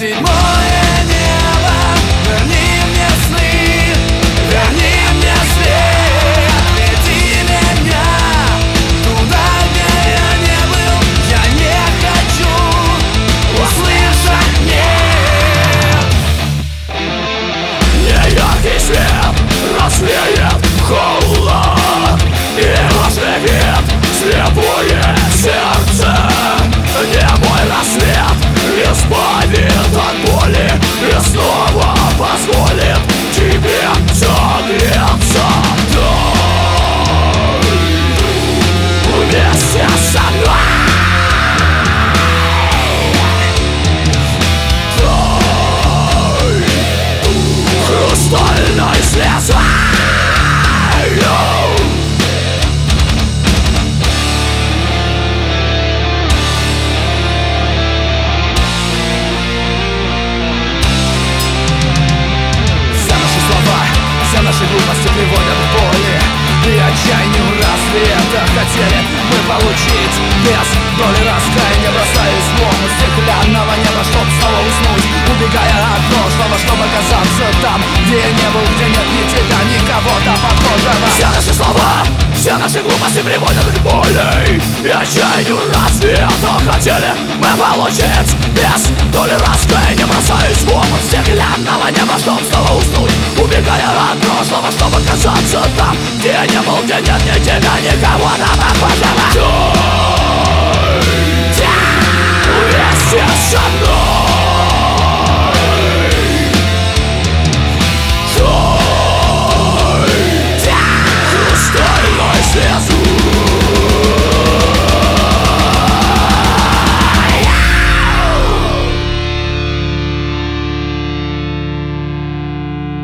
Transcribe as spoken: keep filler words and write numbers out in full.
седьмое небо, верни мне сны, верни мне свет, веди меня туда, где я не был. Я не хочу услышать нет. Неяркий свет развеет холод и разживет слепое сердце. Не мой рассвет избавит от боли и снова позволит тебе согреться. Дай вместе со мной, дай хрустальной слезой. Все наши глупости приводят к боли и отчаянию. Разве это хотели мы получить? Без доли раскаяния бросаясь в омут стеклянного неба, чтоб снова уснуть, убегая от прошлого, чтобы оказаться там, где я не был, где нет ни тебя, ни кого-то похожего. Все наши слова, все наши глупости приводят к боли и отчаянию. Разве это хотели мы получить? Без доли раскаяния бросаясь в омут стеклянного неба, чтоб снова уснуть, убегая от прошлого, чтобы оказаться там, где я не был, где нет ни тебя, ни кого-то похожего. Дай вместе со мной.